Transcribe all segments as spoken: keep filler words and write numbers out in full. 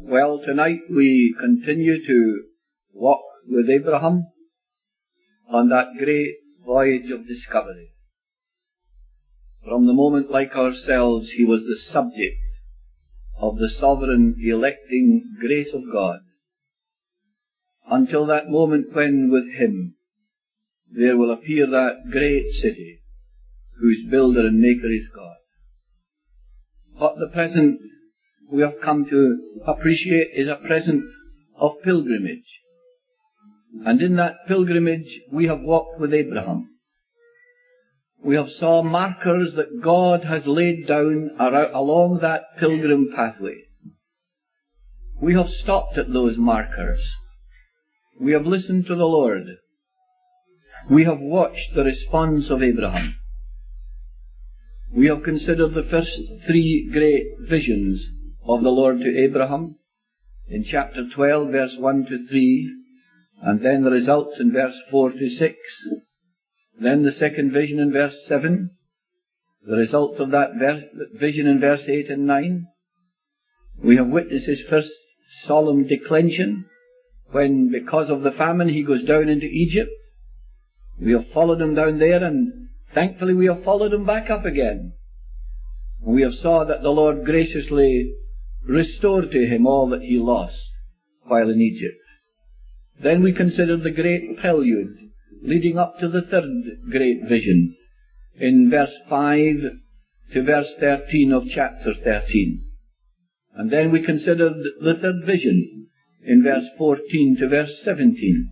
Well, tonight we continue to walk with Abraham on that great voyage of discovery. From the moment, like ourselves, he was the subject of the sovereign electing grace of God, until that moment when with him there will appear that great city whose builder and maker is God. What the present we have come to appreciate is a present of pilgrimage. And in that pilgrimage we have walked with Abraham. We have saw markers that God has laid down along that pilgrim pathway. We have stopped at those markers. We have listened to the Lord. We have watched the response of Abraham. We have considered the first three great visions of the Lord to Abraham in chapter twelve, verse one to three, and then the results in verse four to six, then the second vision in verse seven, the results of that verse, vision in verse eight and nine. We have witnessed his first solemn declension, when because of the famine he goes down into Egypt. We have followed him down there, and thankfully we have followed him back up again. And we have saw that the Lord graciously restored to him all that he lost while in Egypt. Then we considered the great prelude leading up to the third great vision in verse five to verse thirteen of chapter thirteen. And then we considered the third vision in verse fourteen to verse seventeen.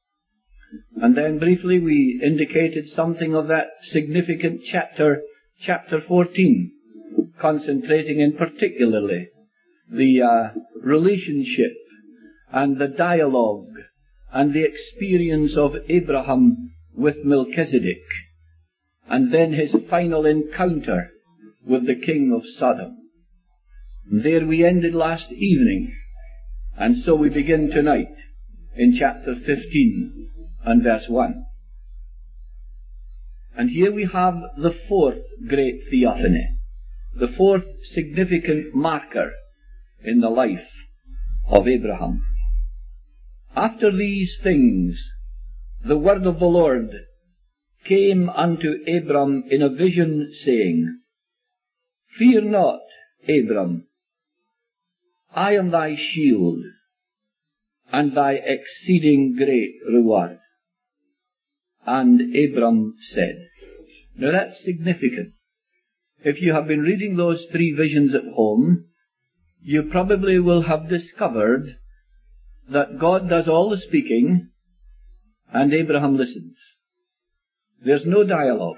And then briefly we indicated something of that significant chapter, chapter fourteen, concentrating in particularly the uh, relationship and the dialogue and the experience of Abraham with Melchizedek, and then his final encounter with the king of Sodom. And there we ended last evening, and so we begin tonight in chapter fifteen and verse one. And here we have the fourth great theophany, the fourth significant marker in the life of Abraham. After these things, the word of the Lord came unto Abram in a vision, saying, Fear not, Abram, I am thy shield, and thy exceeding great reward. And Abram said. Now that's significant. If you have been reading those three visions at home, you probably will have discovered that God does all the speaking and Abraham listens. There's no dialogue.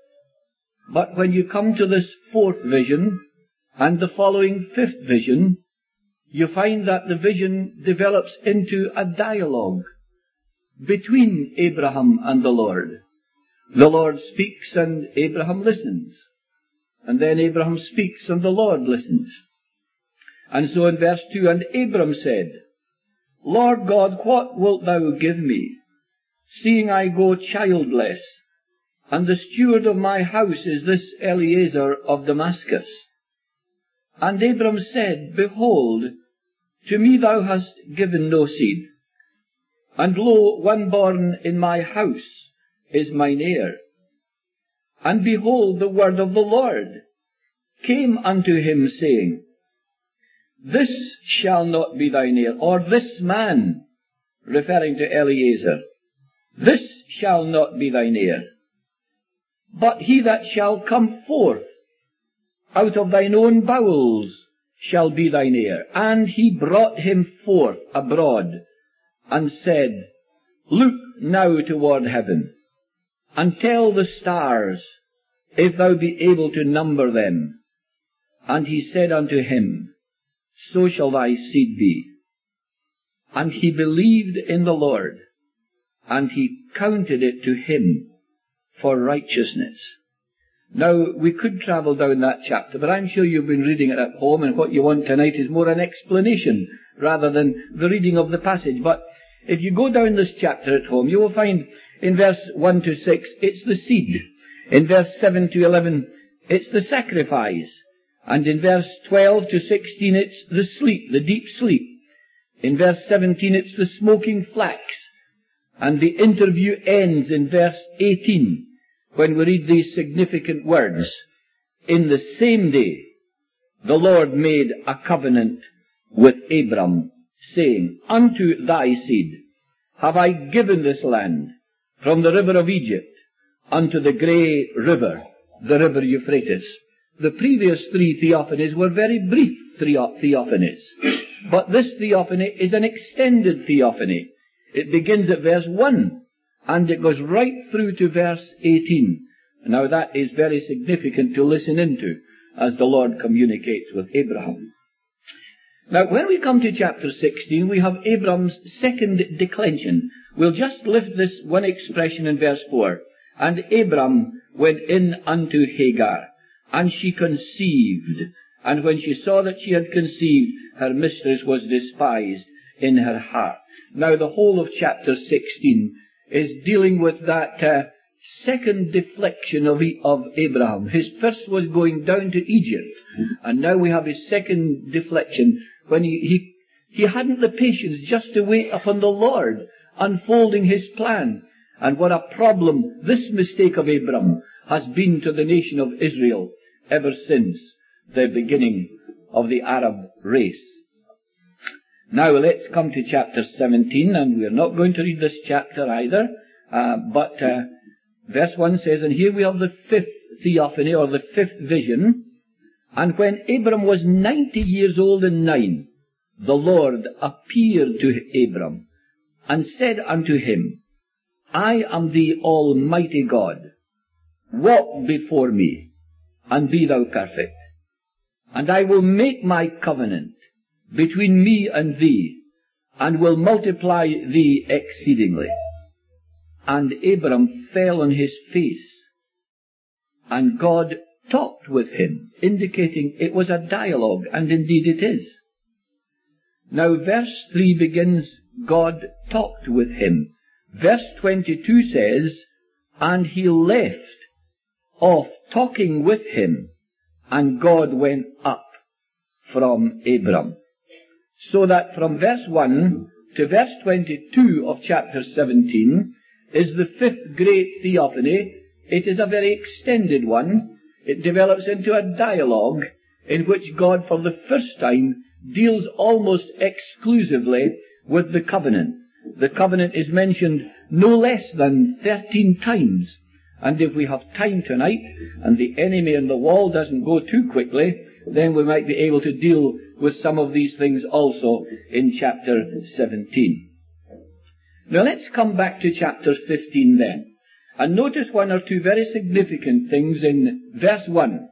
But when you come to this fourth vision and the following fifth vision, you find that the vision develops into a dialogue between Abraham and the Lord. The Lord speaks and Abraham listens. And then Abraham speaks and the Lord listens. And so in verse two, and Abram said, Lord God, what wilt thou give me, seeing I go childless, and the steward of my house is this Eliezer of Damascus? And Abram said, Behold, to me thou hast given no seed, and lo, one born in my house is mine heir. And behold, the word of the Lord came unto him, saying, This shall not be thine heir, or this man, referring to Eliezer, this shall not be thine heir, but he that shall come forth out of thine own bowels shall be thine heir. And he brought him forth abroad, and said, Look now toward heaven, and tell the stars, if thou be able to number them. And he said unto him, So shall thy seed be. And he believed in the Lord, and he counted it to him for righteousness. Now, we could travel down that chapter, but I'm sure you've been reading it at home, and what you want tonight is more an explanation rather than the reading of the passage. But if you go down this chapter at home, you will find in verse one to six, it's the seed. In verse seven to eleven, it's the sacrifice. And in verse twelve to sixteen it's the sleep, the deep sleep. In verse seventeen it's the smoking flax. And the interview ends in verse eighteen, when we read these significant words. In the same day, the Lord made a covenant with Abram, saying, Unto thy seed have I given this land, from the river of Egypt unto the grey river, the river Euphrates. The previous three theophanies were very brief theophanies, but this theophany is an extended theophany. It begins at verse one, and it goes right through to verse eighteen. Now that is very significant to listen into as the Lord communicates with Abraham. Now when we come to chapter sixteen, we have Abram's second declension. We'll just lift this one expression in verse four. And Abram went in unto Hagar, and she conceived. And when she saw that she had conceived, her mistress was despised in her heart. Now the whole of chapter sixteen is dealing with that uh, second deflection of, of Abraham. His first was going down to Egypt, and now we have his second deflection when he, he, he hadn't the patience just to wait upon the Lord unfolding his plan. And what a problem this mistake of Abraham has been to the nation of Israel ever since the beginning of the Arab race. Now let's come to chapter seventeen, and we're not going to read this chapter either, uh, but uh, verse one says, And here we have the fifth theophany, or the fifth vision. And when Abram was ninety years old and nine, the Lord appeared to Abram, and said unto him, I am the Almighty God. Walk before me, and be thou perfect. And I will make my covenant between me and thee, and will multiply thee exceedingly. And Abram fell on his face, and God talked with him, indicating it was a dialogue, and indeed it is. Now verse three begins, God talked with him. Verse twenty-two says, And he left off talking with him, and God went up from Abram. So that from verse one to verse twenty-two of chapter seventeen is the fifth great theophany. It is a very extended one. It develops into a dialogue in which God for the first time deals almost exclusively with the covenant. The covenant is mentioned no less than thirteen times. And if we have time tonight, and the enemy in the wall doesn't go too quickly, then we might be able to deal with some of these things also in chapter seventeen. Now let's come back to chapter fifteen then, and notice one or two very significant things in verse one.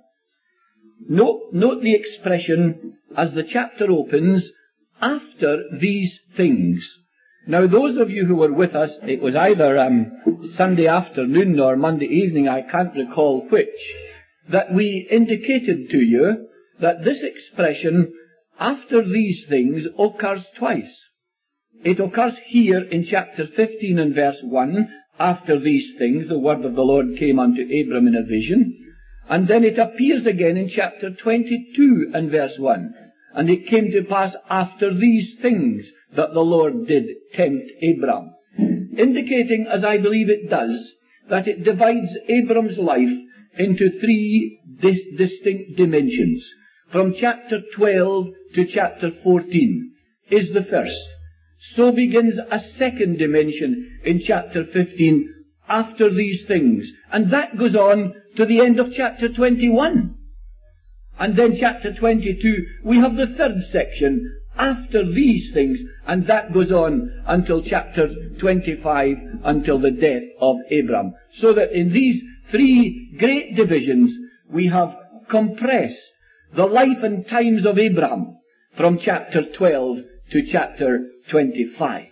Note, note the expression as the chapter opens, after these things. Now those of you who were with us, it was either um, Sunday afternoon or Monday evening, I can't recall which, that we indicated to you that this expression, after these things, occurs twice. It occurs here in chapter fifteen and verse one, after these things, the word of the Lord came unto Abram in a vision, and then it appears again in chapter twenty-two and verse one, and it came to pass after these things that the Lord did tempt Abram, indicating, as I believe it does, that it divides Abram's life into three dis- distinct dimensions. From chapter twelve to chapter fourteen is the first. So begins a second dimension in chapter fifteen, after these things. And that goes on to the end of chapter twenty-one. And then chapter twenty-two, we have the third section, after these things, and that goes on until chapter twenty-five, until the death of Abram. So that in these three great divisions, we have compressed the life and times of Abraham from chapter twelve to chapter twenty-five.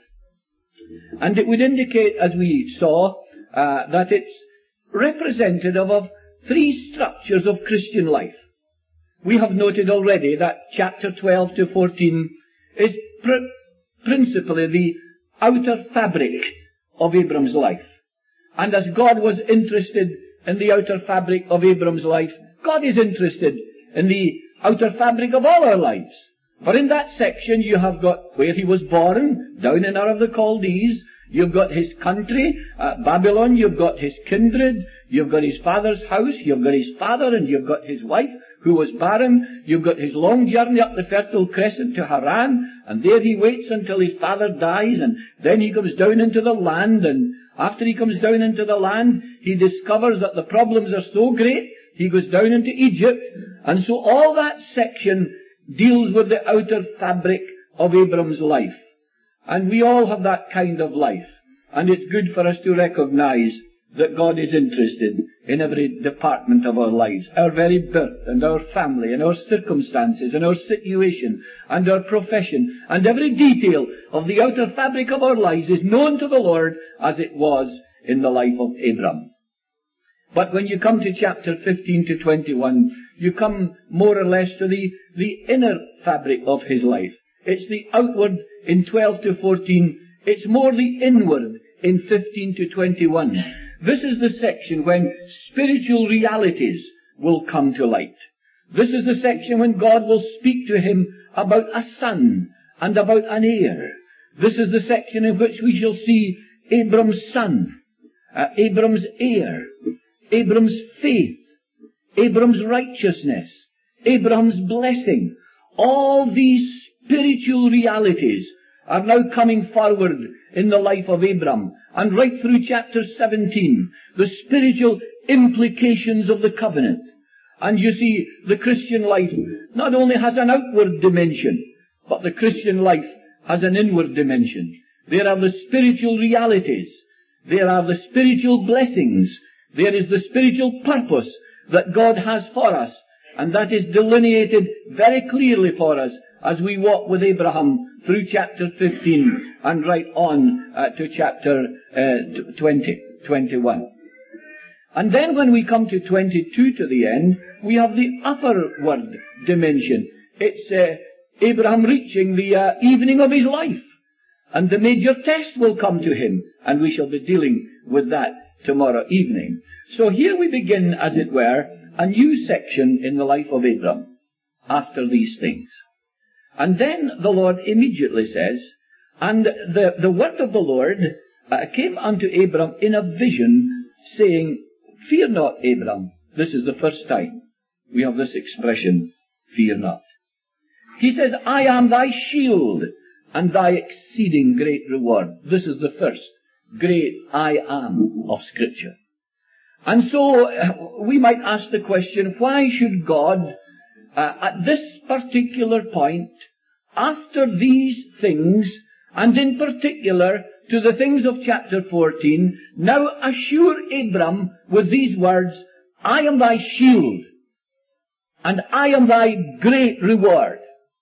And it would indicate, as we saw, uh, that it's representative of three structures of Christian life. We have noted already that chapter twelve to fourteen is pr- principally the outer fabric of Abram's life. And as God was interested in the outer fabric of Abram's life, God is interested in the outer fabric of all our lives. For in that section you have got where he was born, down in Ur of the Chaldees. You've got his country, uh, Babylon. You've got his kindred. You've got his father's house. You've got his father, and you've got his wife, who was barren. You've got his long journey up the Fertile Crescent to Haran, and there he waits until his father dies, and then he comes down into the land, and after he comes down into the land, he discovers that the problems are so great, he goes down into Egypt, and so all that section deals with the outer fabric of Abram's life. And we all have that kind of life. And it's good for us to recognize that God is interested in every department of our lives. Our very birth, and our family, and our circumstances, and our situation, and our profession, and every detail of the outer fabric of our lives is known to the Lord as it was in the life of Abram. But when you come to chapter fifteen to twenty-one, you come more or less to the, the inner fabric of his life. It's the outward in twelve to fourteen. It's more the inward in fifteen to twenty-one. This is the section when spiritual realities will come to light. This is the section when God will speak to him about a son and about an heir. This is the section in which we shall see Abram's son, uh, Abram's heir, Abram's faith, Abram's righteousness, Abraham's blessing. All these spiritual realities are now coming forward in the life of Abram. And right through chapter seventeen, the spiritual implications of the covenant. And you see, the Christian life not only has an outward dimension, but the Christian life has an inward dimension. There are the spiritual realities. There are the spiritual blessings. There is the spiritual purpose that God has for us. And that is delineated very clearly for us as we walk with Abraham through chapter fifteen and right on uh, to chapter uh, twenty, twenty-one. And then when we come to twenty-two to the end, we have the upperward dimension. It's uh, Abraham reaching the uh, evening of his life. And the major test will come to him. And we shall be dealing with that tomorrow evening. So here we begin, as it were, a new section in the life of Abraham after these things. And then the Lord immediately says, and the, the word of the Lord uh, came unto Abram in a vision, saying, Fear not, Abram. This is the first time we have this expression, fear not. He says, I am thy shield and thy exceeding great reward. This is the first great I am of Scripture. And so uh, we might ask the question, why should God Uh, at this particular point, after these things, and in particular to the things of chapter fourteen, now assure Abram with these words, I am thy shield, and I am thy great reward.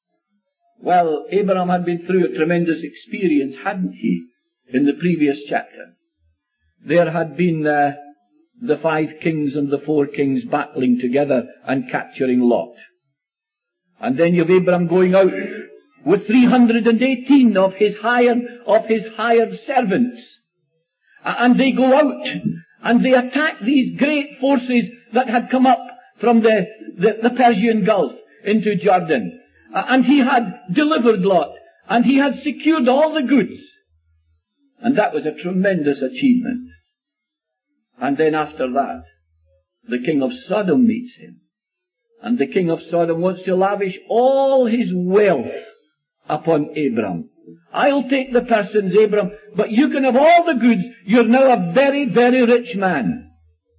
Well, Abraham had been through a tremendous experience, hadn't he, in the previous chapter? There had been uh, the five kings and the four kings battling together and capturing Lot. And then you have Abraham going out with three hundred eighteen of his hired, of his hired servants. And they go out and they attack these great forces that had come up from the, the, the Persian Gulf into Jordan. And he had delivered Lot, and he had secured all the goods. And that was a tremendous achievement. And then after that, the king of Sodom meets him. And the king of Sodom wants to lavish all his wealth upon Abram. I'll take the persons, Abram, but you can have all the goods. You're now a very, very rich man.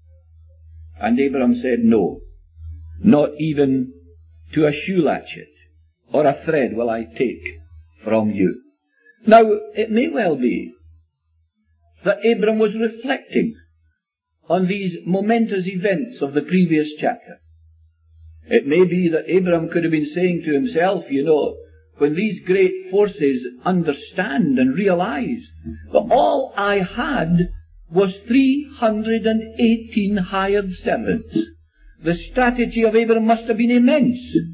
And Abram said, no, not even to a shoe latchet or a thread will I take from you. Now, it may well be that Abram was reflecting on these momentous events of the previous chapter. It may be that Abraham could have been saying to himself, you know, when these great forces understand and realize that all I had was three hundred eighteen hired servants. The strategy of Abraham must have been immense.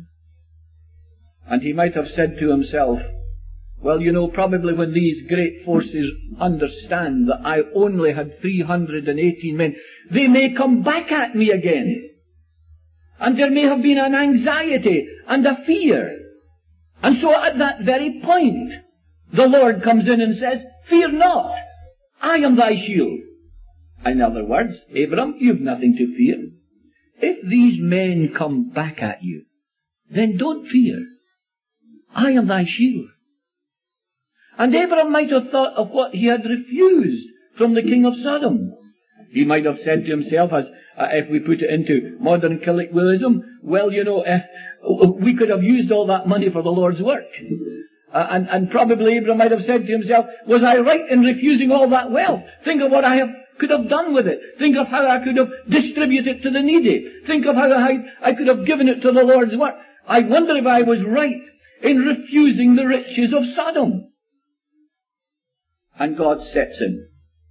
And he might have said to himself, well, you know, probably when these great forces understand that I only had three hundred eighteen men, they may come back at me again. And there may have been an anxiety and a fear. And so at that very point, the Lord comes in and says, fear not, I am thy shield. In other words, Abram, you've nothing to fear. If these men come back at you, then don't fear. I am thy shield. And Abram might have thought of what he had refused from the king of Sodom. He might have said to himself, as uh, if we put it into modern colloquialism, well, you know, uh, we could have used all that money for the Lord's work. Uh, and, and probably Abram might have said to himself, was I right in refusing all that wealth? Think of what I have, could have done with it. Think of how I could have distributed it to the needy. Think of how I, I could have given it to the Lord's work. I wonder if I was right in refusing the riches of Sodom. And God steps in.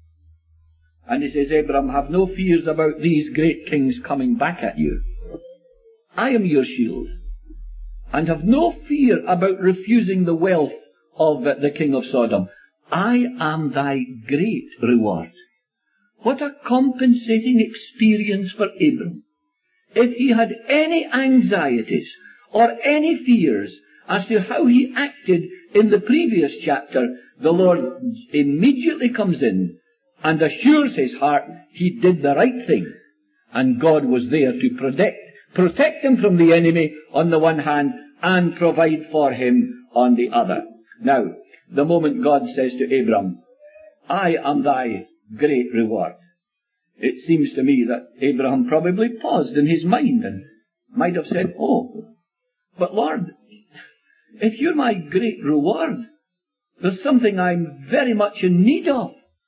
And he says, Abram, have no fears about these great kings coming back at you. I am your shield. And have no fear about refusing the wealth of the king of Sodom. I am thy great reward. What a compensating experience for Abram. If he had any anxieties or any fears as to how he acted in the previous chapter, the Lord immediately comes in and assures his heart he did the right thing. And God was there to protect, protect him from the enemy on the one hand and provide for him on the other. Now, the moment God says to Abram, I am thy great reward, it seems to me that Abraham probably paused in his mind and might have said, oh, but Lord, if you're my great reward, there's something I'm very much in need of.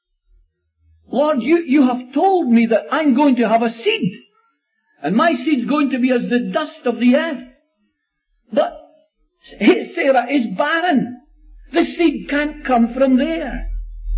Lord, you, you have told me that I'm going to have a seed, and my seed's going to be as the dust of the earth. But Sarah is barren. The seed can't come from there.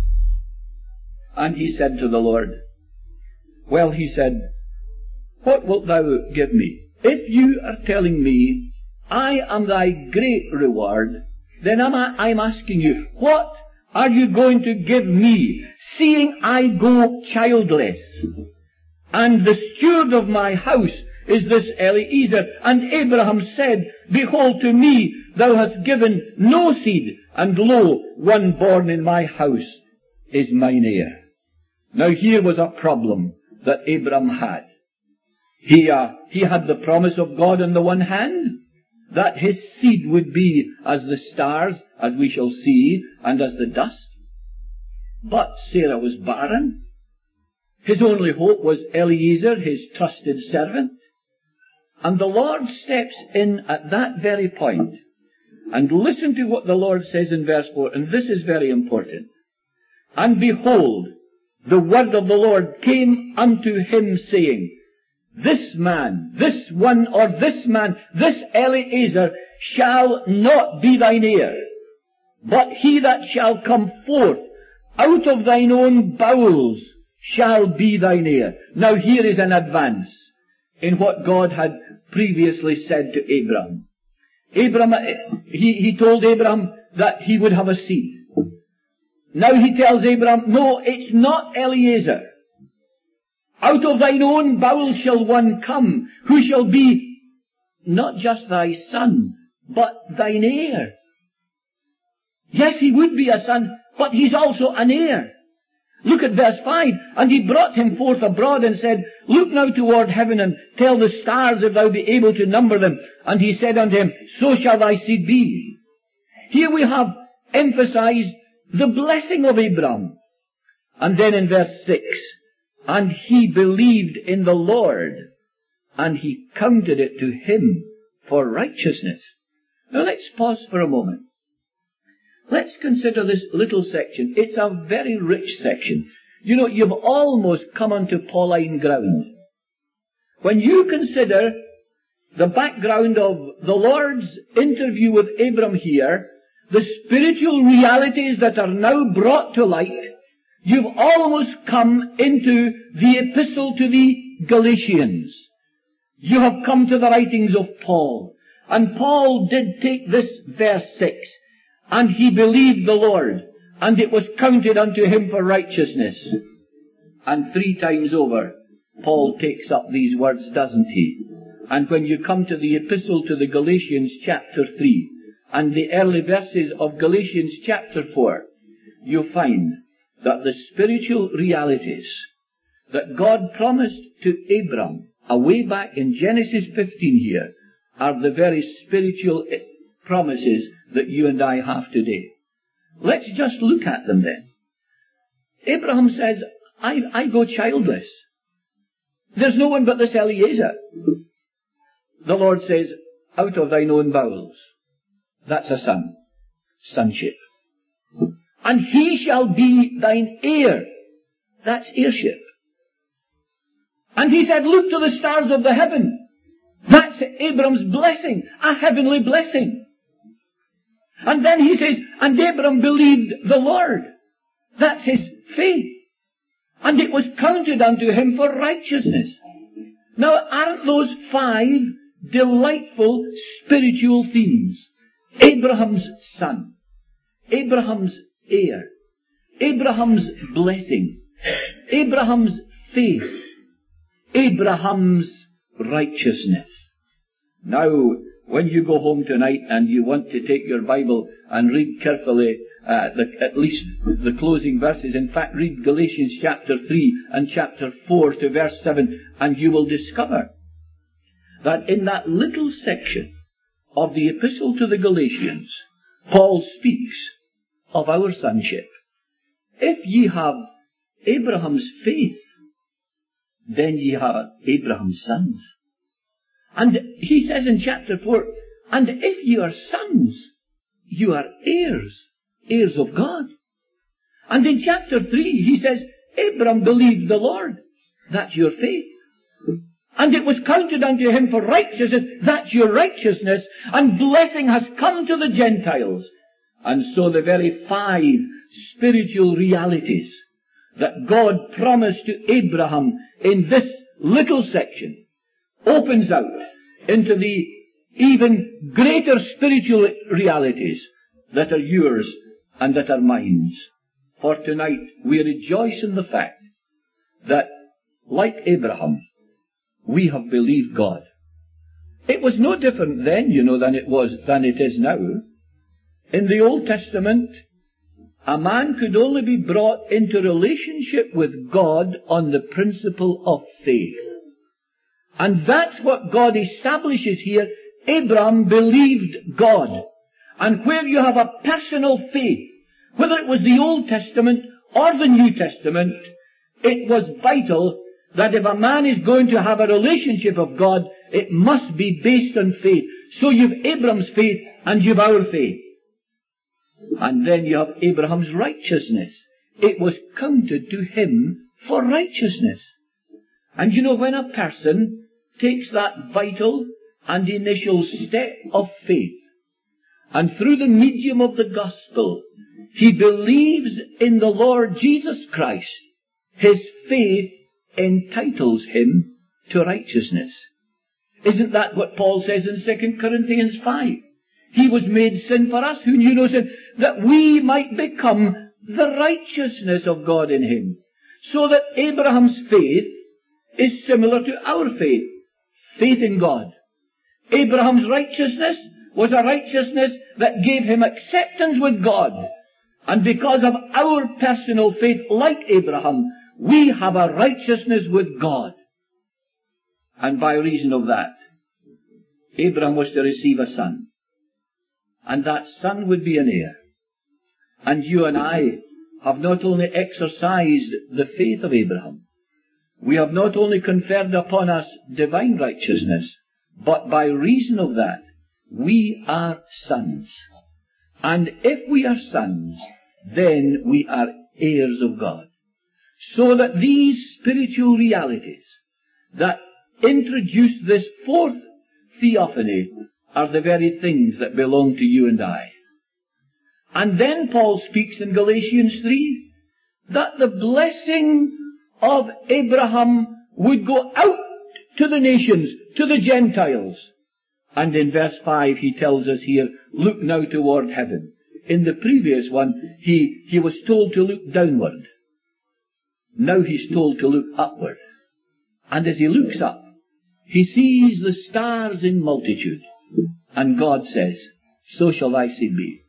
And he said to the Lord, well, he said, what wilt thou give me? If you are telling me I am thy great reward, then I'm, I'm asking you, what are you going to give me, seeing I go childless? And the steward of my house is this Eliezer. And Abraham said, behold, to me thou hast given no seed, and lo, one born in my house is mine heir. Now here was a problem that Abraham had. He, uh, he had the promise of God on the one hand, that his seed would be as the stars, as we shall see, and as the dust. But Sarah was barren. His only hope was Eliezer, his trusted servant. And the Lord steps in at that very point. And listen to what the Lord says in verse four, and this is very important. And behold, the word of the Lord came unto him, saying, this man, this one, or this man, this Eliezer, shall not be thine heir, but he that shall come forth out of thine own bowels shall be thine heir. Now here is an advance in what God had previously said to Abraham. Abraham, he, he told Abraham that he would have a seed. Now he tells Abraham, no, it's not Eliezer. Out of thine own bowels shall one come, who shall be not just thy son, but thine heir. Yes, he would be a son, but he's also an heir. Look at verse five. And he brought him forth abroad and said, look now toward heaven and tell the stars if thou be able to number them. And he said unto him, so shall thy seed be. Here we have emphasized the blessing of Abraham. And then in verse six, and he believed in the Lord, and he counted it to him for righteousness. Now let's pause for a moment. Let's consider this little section. It's a very rich section. You know, you've almost come onto Pauline ground. When you consider the background of the Lord's interview with Abram here, the spiritual realities that are now brought to light, you've almost come into the epistle to the Galatians. You have come to the writings of Paul. And Paul did take this verse six. And he believed the Lord, and it was counted unto him for righteousness. And three times over, Paul takes up these words, doesn't he? And when you come to the epistle to the Galatians chapter three, and the early verses of Galatians chapter four, you find that the spiritual realities that God promised to Abram away back in Genesis fifteen here are the very spiritual promises that you and I have today. Let's just look at them then. Abraham says, I, I go childless. There's no one but this Eliezer. The Lord says, out of thine own bowels. That's a son. Sonship. And he shall be thine heir. That's heirship. And he said, look to the stars of the heaven. That's Abram's blessing, a heavenly blessing. And then he says, and Abram believed the Lord. That's his faith. And it was counted unto him for righteousness. Now, aren't those five delightful spiritual themes? Abraham's son, Abraham's heir, Abraham's blessing, Abraham's faith, Abraham's righteousness. Now, when you go home tonight and you want to take your Bible and read carefully uh, the, at least the closing verses, in fact read Galatians chapter three and chapter four to verse seven, and you will discover that in that little section of the epistle to the Galatians, Paul speaks of our sonship. If ye have Abraham's faith, then ye are Abraham's sons. And he says in chapter four, and if ye are sons, you are heirs, heirs of God. And in chapter three, he says, Abraham believed the Lord. That's your faith. And it was counted unto him for righteousness. That's your righteousness. And blessing has come to the Gentiles. And so the very five spiritual realities that God promised to Abraham in this little section opens out into the even greater spiritual realities that are yours and that are mine. For tonight we rejoice in the fact that, like Abraham, we have believed God. It was no different then, you know, than it was, than it is now. In the Old Testament, a man could only be brought into relationship with God on the principle of faith. And that's what God establishes here. Abraham believed God. And where you have a personal faith, whether it was the Old Testament or the New Testament, it was vital that if a man is going to have a relationship of God, it must be based on faith. So you've Abraham's faith and you've our faith. And then you have Abraham's righteousness. It was counted to him for righteousness. And you know, when a person takes that vital and initial step of faith, and through the medium of the gospel, he believes in the Lord Jesus Christ, his faith entitles him to righteousness. Isn't that what Paul says in Second Corinthians five? He was made sin for us who knew no sin, that we might become the righteousness of God in him. So that Abraham's faith is similar to our faith. Faith in God. Abraham's righteousness was a righteousness that gave him acceptance with God. And because of our personal faith, like Abraham, we have a righteousness with God. And by reason of that, Abraham was to receive a son. And that son would be an heir. And you and I have not only exercised the faith of Abraham, we have not only conferred upon us divine righteousness, but by reason of that, we are sons. And if we are sons, then we are heirs of God. So that these spiritual realities that introduce this fourth theophany are the very things that belong to you and I. And then Paul speaks in Galatians three that the blessing of Abraham would go out to the nations, to the Gentiles. And in verse five he tells us here, look now toward heaven. In the previous one, he, he was told to look downward. Now he's told to look upward. And as he looks up, he sees the stars in multitude, and God says, so shall thy seed be.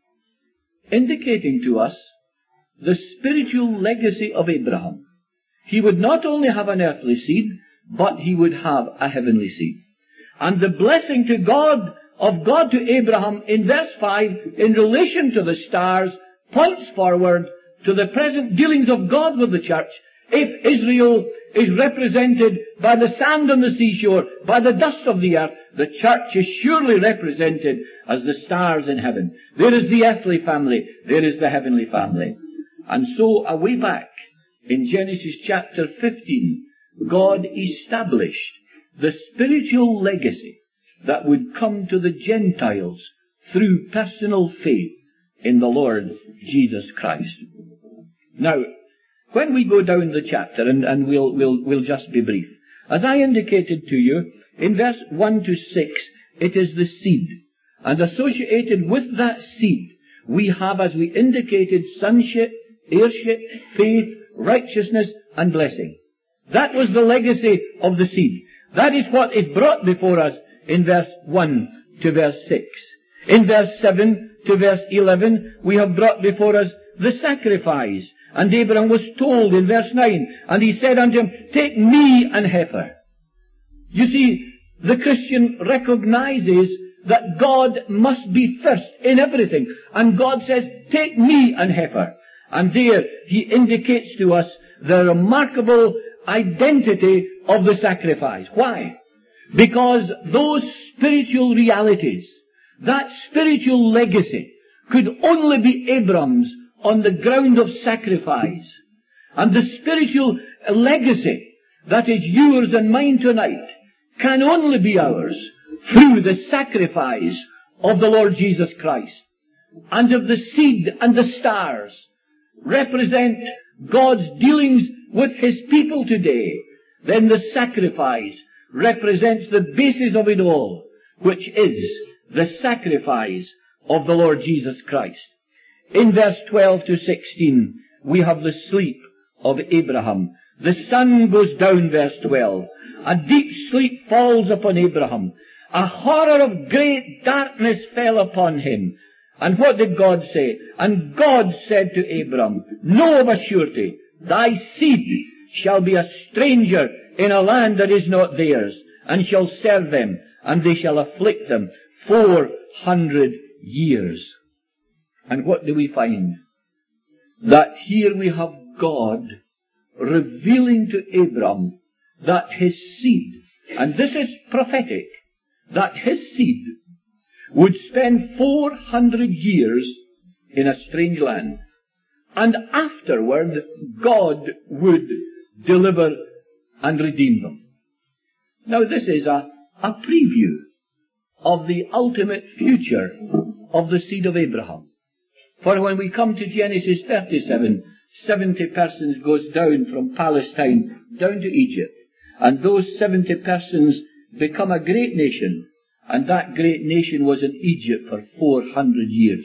Indicating to us the spiritual legacy of Abraham. He would not only have an earthly seed, but he would have a heavenly seed. And the blessing to God, of God to Abraham in verse five, in relation to the stars, points forward to the present dealings of God with the church. If Israel is represented by the sand on the seashore, by the dust of the earth, the church is surely represented as the stars in heaven. There is the earthly family, there is the heavenly family. And so, away back in Genesis chapter fifteen, God established the spiritual legacy that would come to the Gentiles through personal faith in the Lord Jesus Christ. Now, when we go down the chapter, and, and we'll, we'll, we'll just be brief, as I indicated to you, in verse one to six, it is the seed. And associated with that seed, we have, as we indicated, sonship, heirship, faith, righteousness, and blessing. That was the legacy of the seed. That is what is brought before us in verse one to verse six. In verse seven to verse eleven, we have brought before us the sacrifice. And Abraham was told in verse nine, and he said unto him, take me an heifer. You see, the Christian recognizes that God must be first in everything. And God says, take me an heifer. And there he indicates to us the remarkable identity of the sacrifice. Why? Because those spiritual realities, that spiritual legacy, could only be Abraham's on the ground of sacrifice. And the spiritual legacy that is yours and mine tonight can only be ours through the sacrifice of the Lord Jesus Christ. And if the seed and the stars represent God's dealings with His people today, then the sacrifice represents the basis of it all, which is the sacrifice of the Lord Jesus Christ. In verse twelve to sixteen, we have the sleep of Abraham. The sun goes down, verse twelve. A deep sleep falls upon Abraham. A horror of great darkness fell upon him. And what did God say? And God said to Abram, know of a surety, thy seed shall be a stranger in a land that is not theirs, and shall serve them, and they shall afflict them four hundred years. And what do we find? That here we have God revealing to Abram that his seed, and this is prophetic, that his seed would spend four hundred years in a strange land. And afterward, God would deliver and redeem them. Now this is a, a preview of the ultimate future of the seed of Abraham. For when we come to Genesis thirty-seven, seventy persons goes down from Palestine down to Egypt. And those seventy persons become a great nation. And that great nation was in Egypt for four hundred years.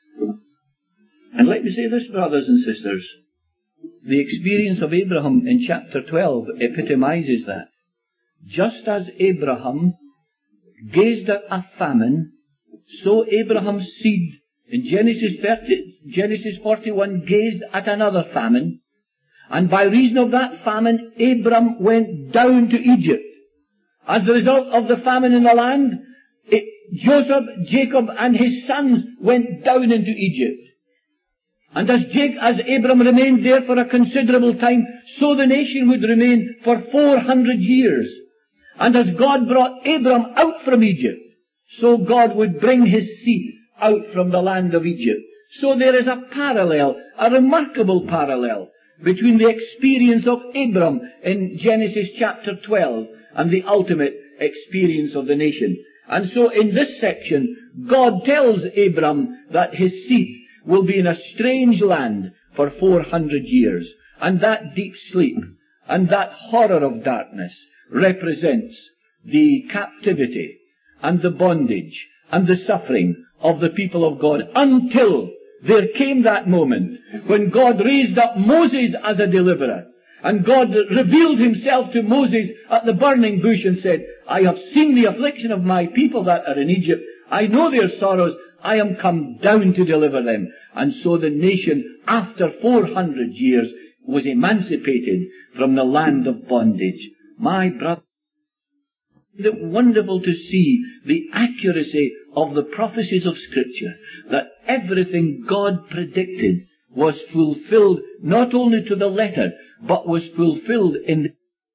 And let me say this, brothers and sisters. The experience of Abraham in chapter twelve epitomizes that. Just as Abraham gazed at a famine, so Abraham's seed in Genesis thirty, Genesis forty-one gazed at another famine. And by reason of that famine, Abram went down to Egypt. As a result of the famine in the land, it, Joseph, Jacob, and his sons went down into Egypt. And as, Jacob, as Abram remained there for a considerable time, so the nation would remain for four hundred years. And as God brought Abram out from Egypt, so God would bring his seed out from the land of Egypt. So there is a parallel, a remarkable parallel, between the experience of Abram in Genesis chapter twelve and the ultimate experience of the nation. And so in this section, God tells Abram that his seed will be in a strange land for four hundred years. And that deep sleep and that horror of darkness represents the captivity and the bondage and the suffering of the people of God until there came that moment when God raised up Moses as a deliverer. And God revealed himself to Moses at the burning bush and said, I have seen the affliction of my people that are in Egypt. I know their sorrows. I am come down to deliver them. And so the nation, after four hundred years, was emancipated from the land of bondage. My brother, isn't it wonderful to see the accuracy of the prophecies of Scripture, that everything God predicted was fulfilled not only to the letter, but was fulfilled in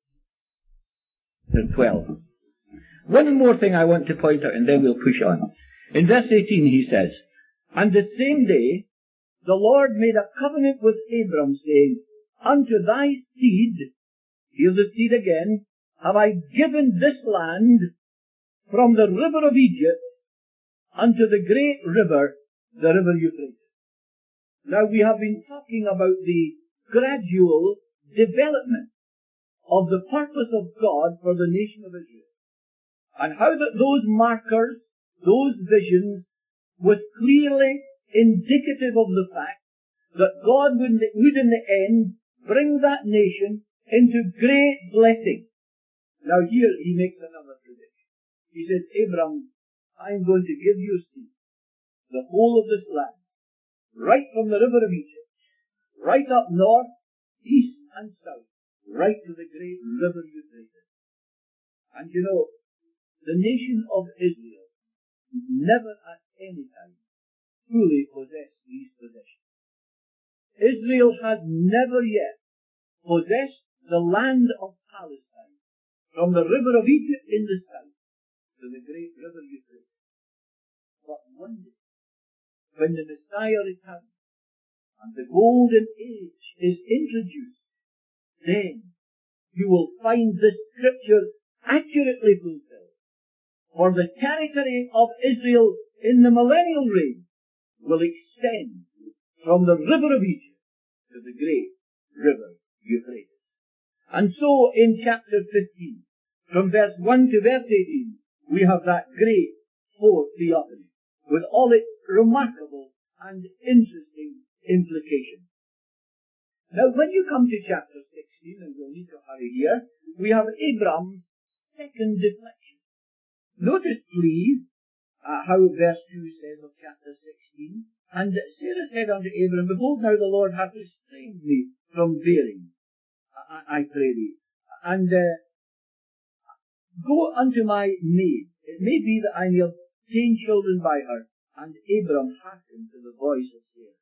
chapter twelve. One more thing I want to point out, and then we'll push on. In verse eighteen he says, "And the same day the Lord made a covenant with Abram, saying, Unto thy seed," here's the seed again, "have I given this land from the river of Egypt unto the great river, the river Euphrates." Now we have been talking about the gradual development of the purpose of God for the nation of Israel, and how that those markers, those visions, was clearly indicative of the fact that God would, would in the end bring that nation into great blessing. Now here he makes another prediction. He says, "Abram, I'm going to give you seed, the whole of this land, right from the river of Egypt, right up north, east and south, right to the great river Euphrates." And you know, the nation of Israel never at any time fully possessed these possessions. Israel has never yet possessed the land of Palestine from the river of Egypt in the south to the great river Euphrates. But one day, when the Messiah returns and the golden age is introduced, then you will find this scripture accurately fulfilled. For the territory of Israel in the millennial reign will extend from the river of Egypt to the great river Euphrates. And so in chapter fifteen, from verse one to verse eighteen, we have that great fourth theophany, with all its remarkable and interesting implications. Now when you come to chapter sixteen, and we'll need to hurry here, we have Abram's second deflection. Notice, please, uh, how verse two says of chapter sixteen, "And Sarah said unto Abram, Behold, now the Lord hath restrained me from bearing, I, I pray thee, and uh, go unto my maid. It may be that I may obtain children by her." And Abram hearkened to the voice of Sarah,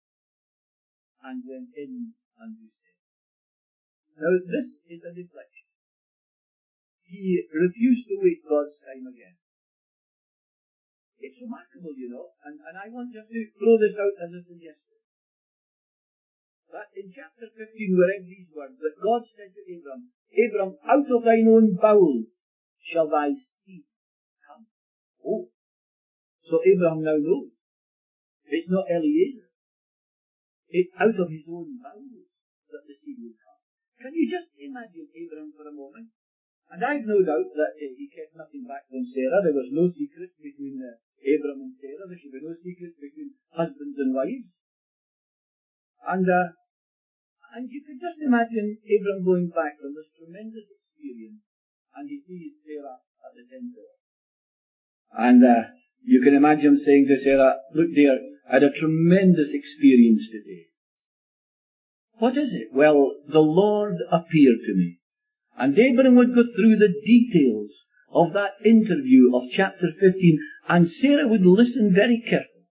and went in unto Sarah. Now this is a deflection. He refused to wait God's time again. It's remarkable, you know, and, and I want just to throw this out as a suggestion. That in chapter fifteen we read these words, that God said to Abram, "Abram, out of thine own bowels shall thy seed come." Oh, so Abraham now knows. It's not Eliezer. It's out of his own bowels that the seed will come. Can you just imagine Abraham for a moment? And I've no doubt that uh, he kept nothing back from Sarah. There was no secret between uh, Abraham and Sarah. There should be no secret between husbands and wives. And uh, and you could just imagine Abraham going back from this tremendous experience, and he sees Sarah at the tent door. And uh, you can imagine him saying to Sarah, "Look dear, I had a tremendous experience today." What is it? Well, the Lord appeared to me. And Abraham would go through the details of that interview of chapter fifteen, and Sarah would listen very carefully.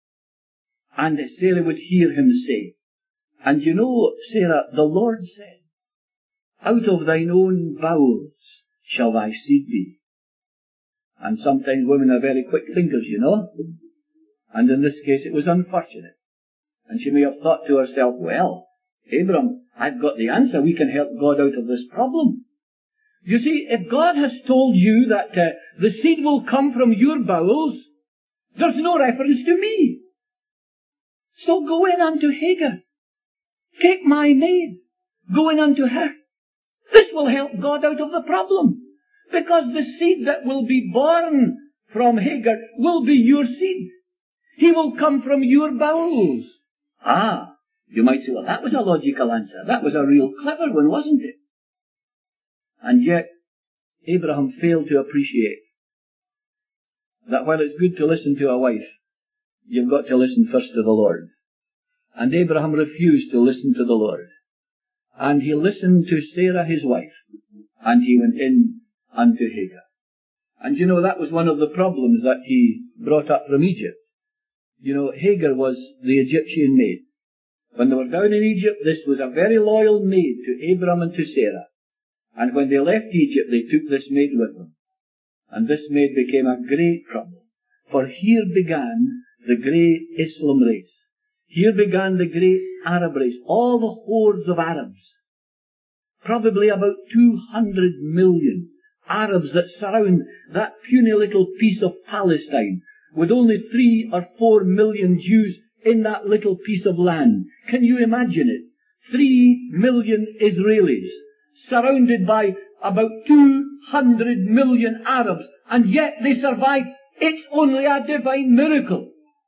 And Sarah would hear him say, "And you know, Sarah, the Lord said, Out of thine own bowels shall thy seed be." And sometimes women are very quick thinkers, you know. And in this case it was unfortunate. And she may have thought to herself, "Well, Abraham, I've got the answer. We can help God out of this problem." You see, if God has told you that uh, the seed will come from your bowels, there's no reference to me. So go in unto Hagar. Take my maid. Go in unto her. This will help God out of the problem. Because the seed that will be born from Hagar will be your seed. He will come from your bowels. Ah, you might say, well, that was a logical answer. That was a real clever one, wasn't it? And yet, Abraham failed to appreciate that while it's good to listen to a wife, you've got to listen first to the Lord. And Abraham refused to listen to the Lord. And he listened to Sarah his wife, and he went in unto Hagar. And you know, that was one of the problems that he brought up from Egypt. You know, Hagar was the Egyptian maid. When they were down in Egypt, this was a very loyal maid to Abraham and to Sarah. And when they left Egypt, they took this maid with them. And this maid became a great trouble. For here began the great Islam race. Here began the great Arab race. All the hordes of Arabs. Probably about two hundred million Arabs that surround that puny little piece of Palestine, with only three or four million Jews in that little piece of land. Can you imagine it? Three million Israelis, surrounded by about two hundred million Arabs, and yet they survived. It's only a divine miracle.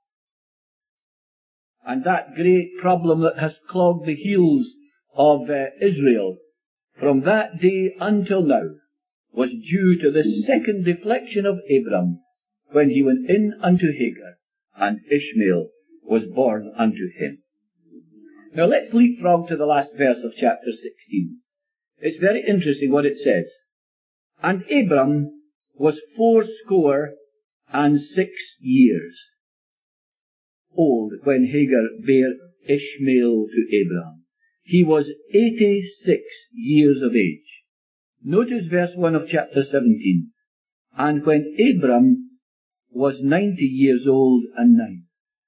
And that great problem that has clogged the heels of uh, Israel from that day until now was due to the second deflection of Abram, when he went in unto Hagar, and Ishmael was born unto him. Now let's leapfrog to the last verse of chapter sixteen. It's very interesting what it says. And Abram was fourscore and six years old when Hagar bare Ishmael to Abraham. He was eighty-six years of age. Notice verse one of chapter seventeen. And when Abram was ninety years old and nine.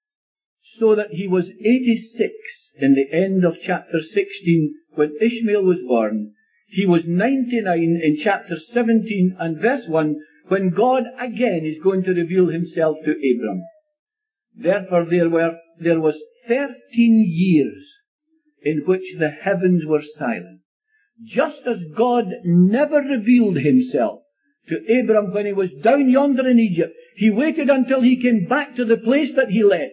So that he was eighty-six in the end of chapter sixteen when Ishmael was born. He was ninety-nine in chapter seventeen and verse one when God again is going to reveal himself to Abram. Therefore there were, there was thirteen years in which the heavens were silent. Just as God never revealed himself to Abram when he was down yonder in Egypt, he waited until he came back to the place that he left.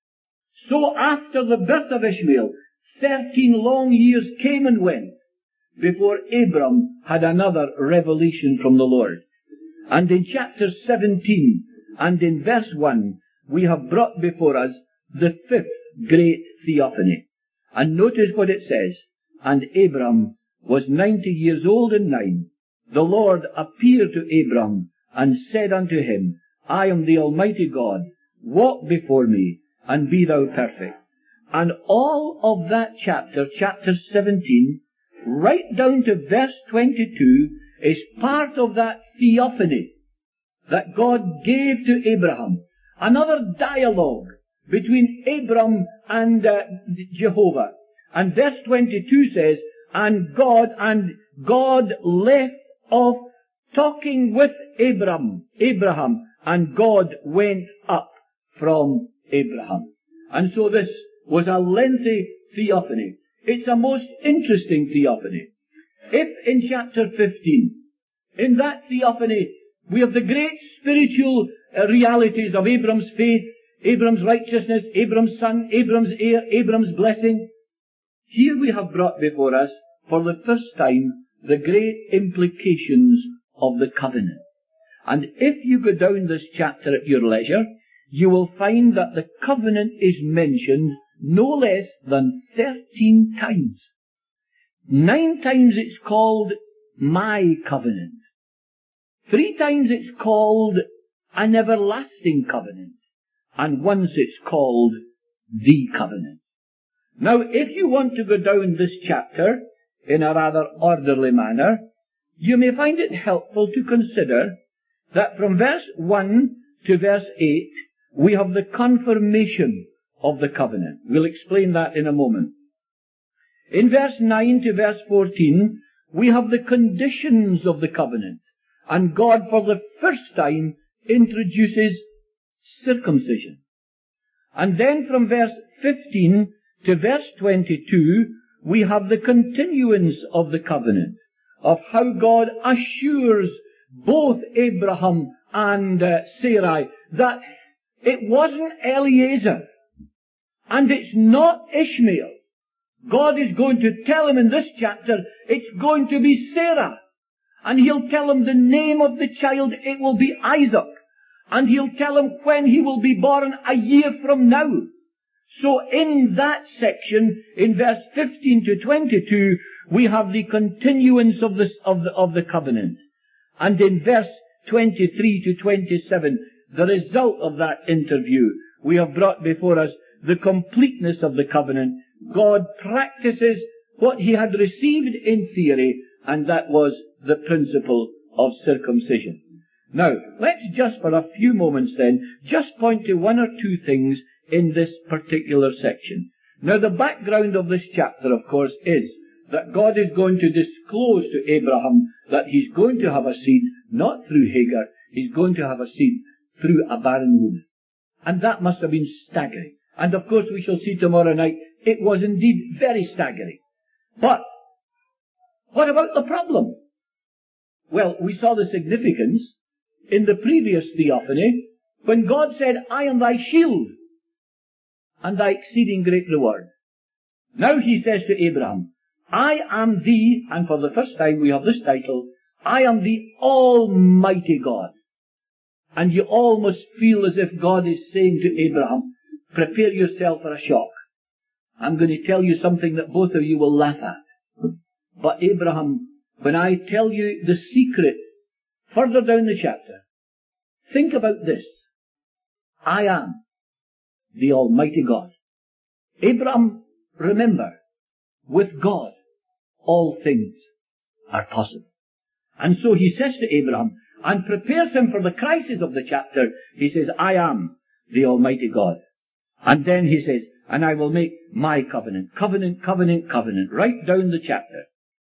So after the birth of Ishmael, thirteen long years came and went before Abram had another revelation from the Lord. And in chapter seventeen and in verse one, we have brought before us the fifth great theophany. And notice what it says. And Abram was ninety years old and nine. The Lord appeared to Abram and said unto him, I am the Almighty God. Walk before me and be thou perfect. And all of that chapter, chapter seventeen, right down to verse twenty-two, is part of that theophany that God gave to Abraham. Another dialogue between Abram and uh, Jehovah. And verse twenty-two says, and God, and God left off talking with Abram, Abraham, and God went up from Abraham. And so this was a lengthy theophany. It's a most interesting theophany. If in chapter fifteen, in that theophany, we have the great spiritual uh, realities of Abram's faith, Abram's righteousness, Abram's son, Abram's heir, Abram's blessing. Here we have brought before us, for the first time, the great implications of the covenant. And if you go down this chapter at your leisure, you will find that the covenant is mentioned no less than thirteen times. Nine times it's called my covenant. Three times it's called an everlasting covenant. And once it's called the covenant. Now, if you want to go down this chapter in a rather orderly manner, you may find it helpful to consider that from verse one to verse eight, we have the confirmation of the covenant. We'll explain that in a moment. In verse nine to verse fourteen, we have the conditions of the covenant. And God, for the first time, introduces circumcision. And then from verse fifteen to verse twenty-two, we have the continuance of the covenant, of how God assures both Abraham and uh, Sarai that it wasn't Eliezer, and it's not Ishmael. God is going to tell him in this chapter, it's going to be Sarah. And he'll tell him the name of the child, it will be Isaac. And he'll tell him when he will be born a year from now. So in that section, in verse fifteen to twenty-two, we have the continuance of the, of the, of the covenant. And in verse twenty-three to twenty-seven, the result of that interview, we have brought before us the completeness of the covenant. God practices what he had received in theory, and that was the principle of circumcision. Now, let's just for a few moments then, just point to one or two things in this particular section. Now, the background of this chapter, of course, is that God is going to disclose to Abraham that he's going to have a seed, not through Hagar, he's going to have a seed through a barren woman. And that must have been staggering. And of course we shall see tomorrow night, it was indeed very staggering. But, what about the problem? Well, we saw the significance in the previous theophany, when God said, I am thy shield, and thy exceeding great reward. Now he says to Abraham, I am the, and for the first time we have this title, I am the Almighty God. And you almost feel as if God is saying to Abraham, prepare yourself for a shock. I'm going to tell you something that both of you will laugh at. But Abraham, when I tell you the secret further down the chapter, think about this. I am the Almighty God. Abraham, remember, with God, all things are possible. And so he says to Abraham, and prepares him for the crisis of the chapter, he says, I am the Almighty God. And then he says, and I will make my covenant. Covenant, covenant, covenant. Right down the chapter.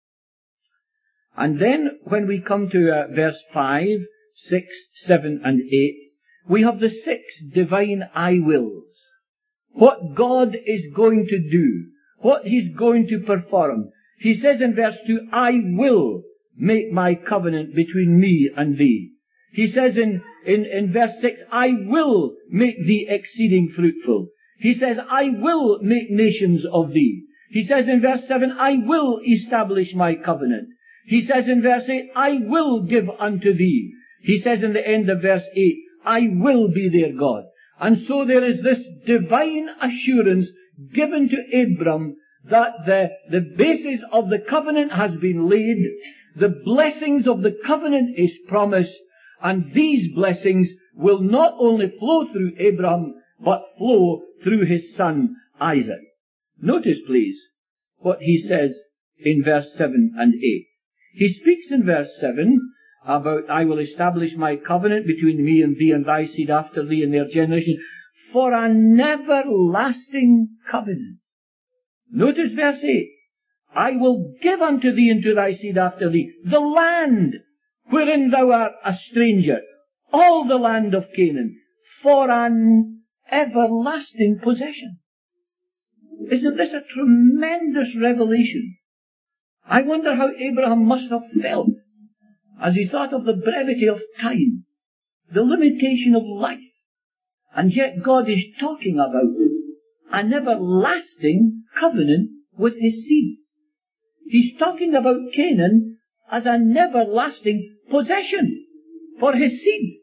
And then when we come to uh, verse five, six, seven and eight, we have the six divine I wills. What God is going to do. What he's going to perform. He says in verse two, I will make my covenant between me and thee. He says in, in, in verse six, I will make thee exceeding fruitful. He says, I will make nations of thee. He says in verse seven, I will establish my covenant. He says in verse eight, I will give unto thee. He says in the end of verse eight, I will be their God. And so there is this divine assurance given to Abram that the, the basis of the covenant has been laid, the blessings of the covenant is promised, and these blessings will not only flow through Abraham, but flow through his son Isaac. Notice, please, what he says in verse seven and eight. He speaks in verse seven about, I will establish my covenant between me and thee and thy seed after thee in their generation, for an everlasting covenant. Notice verse eight. I will give unto thee and to thy seed after thee the land wherein thou art a stranger, all the land of Canaan, for an everlasting possession. Isn't this a tremendous revelation? I wonder how Abraham must have felt as he thought of the brevity of time, the limitation of life, and yet God is talking about an everlasting covenant with his seed. He's talking about Canaan as an everlasting possession for his seed.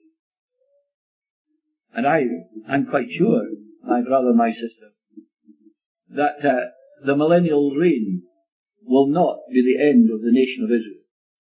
And I am quite sure, my brother, my sister, that uh, the millennial reign will not be the end of the nation of Israel.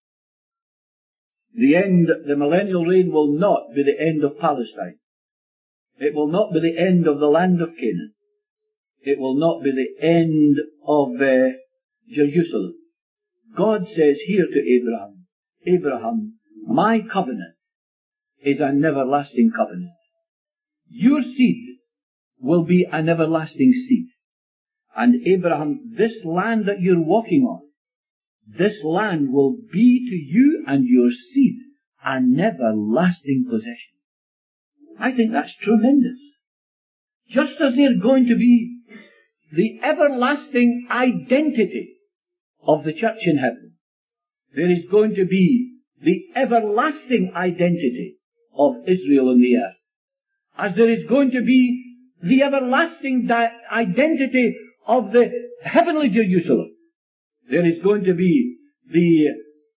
The end, the millennial reign will not be the end of Palestine. It will not be the end of the land of Canaan. It will not be the end of uh, Jerusalem. God says here to Abraham, Abraham, my covenant is an everlasting covenant. Your seed will be an everlasting seed. And Abraham, this land that you're walking on, this land will be to you and your seed an everlasting possession. I think that's tremendous. Just as they're going to be the everlasting identity of the church in heaven, there is going to be the everlasting identity of Israel on the earth. As there is going to be the everlasting di- identity of the heavenly Jerusalem, there is going to be the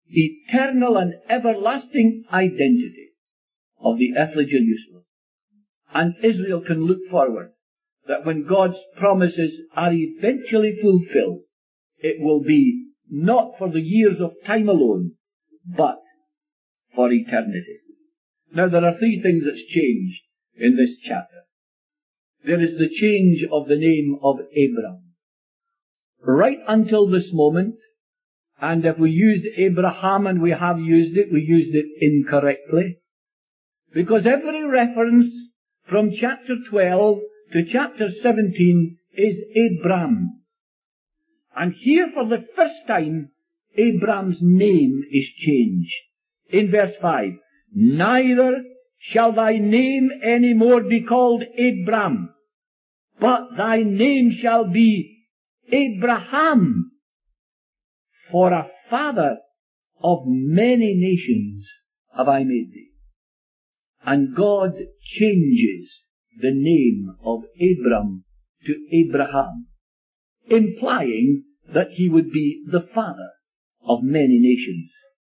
eternal and everlasting identity of the earthly Jerusalem. And Israel can look forward that when God's promises are eventually fulfilled, it will be not for the years of time alone, but for eternity. Now there are three things that's changed in this chapter. There is the change of the name of Abram. Right until this moment, and if we used Abraham, and we have used it, we used it incorrectly, because every reference from chapter twelve to chapter seventeen is Abram. And here for the first time, Abram's name is changed. In verse five, neither shall thy name any more be called Abram, but thy name shall be Abraham, for a father of many nations have I made thee. And God changes the name of Abram to Abraham, implying that he would be the father of many nations.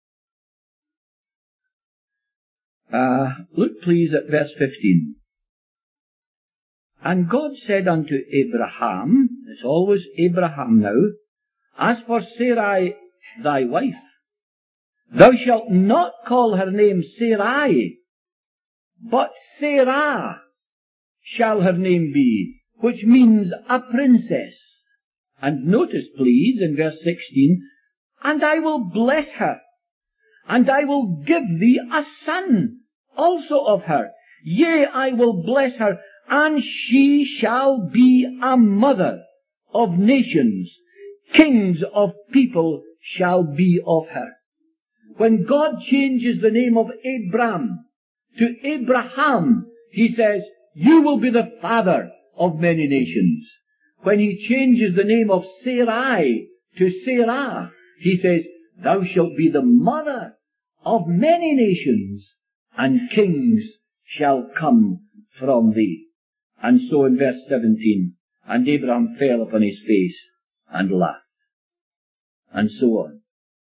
Uh, look please at verse fifteen. And God said unto Abraham, it's always Abraham now, as for Sarai thy wife, thou shalt not call her name Sarai, but Sarah shall her name be, which means a princess. And notice please in verse sixteen, and I will bless her, and I will give thee a son also of her. Yea, I will bless her, and she shall be a mother of nations. Kings of people shall be of her. When God changes the name of Abram to Abraham, he says, you will be the father of many nations. When he changes the name of Sarai to Sarah, he says, thou shalt be the mother of many nations, and kings shall come from thee. And so in verse seventeen, and Abraham fell upon his face and laughed. And so on.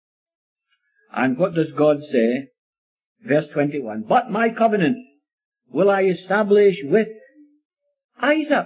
And what does God say? Verse twenty-one, but my covenant will I establish with Isaac.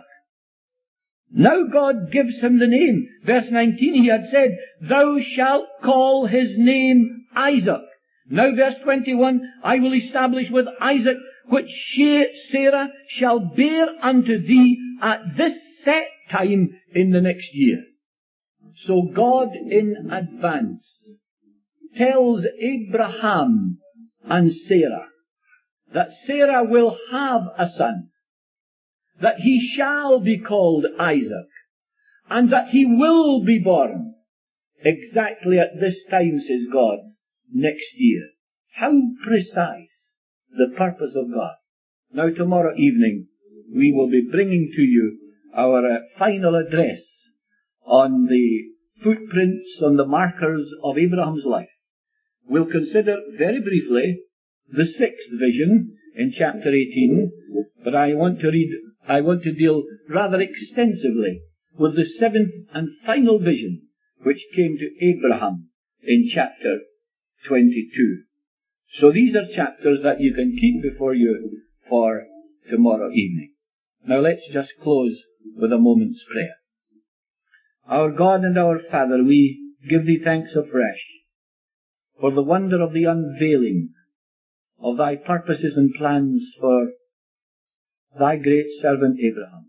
Now God gives him the name. Verse nineteen, he had said, thou shalt call his name Isaac. Now verse twenty-one, I will establish with Isaac, which she, Sarah, shall bear unto thee at this set time in the next year. So God in advance tells Abraham and Sarah that Sarah will have a son, that he shall be called Isaac, and that he will be born exactly at this time, says God, next year. How precise the purpose of God. Now tomorrow evening we will be bringing to you our uh, final address on the footprints, on the markers of Abraham's life. We'll consider very briefly the sixth vision in chapter eighteen, but I want to read, I want to deal rather extensively with the seventh and final vision which came to Abraham in chapter twenty-two. So these are chapters that you can keep before you for tomorrow evening. Now let's just close with a moment's prayer. Our God and our Father, we give thee thanks afresh for the wonder of the unveiling of thy purposes and plans for thy great servant Abraham,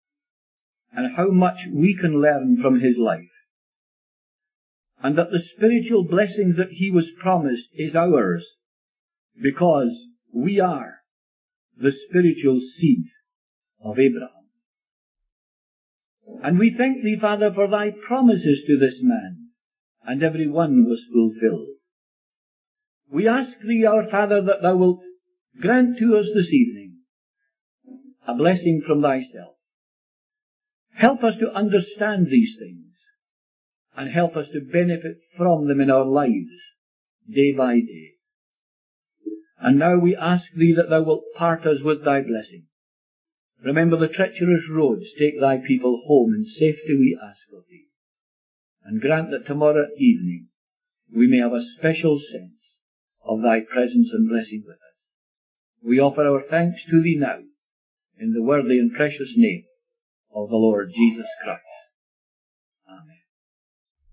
and how much we can learn from his life, and that the spiritual blessings that he was promised is ours, because we are the spiritual seed of Abraham. And we thank thee, Father, for thy promises to this man, and every one was fulfilled. We ask thee, our Father, that thou wilt grant to us this evening a blessing from thyself. Help us to understand these things, and help us to benefit from them in our lives, day by day. And now we ask thee that thou wilt part us with thy blessing. Remember the treacherous roads, take thy people home in safety, we ask of thee. And grant that tomorrow evening we may have a special sense of thy presence and blessing with us. We offer our thanks to thee now, in the worthy and precious name of the Lord Jesus Christ.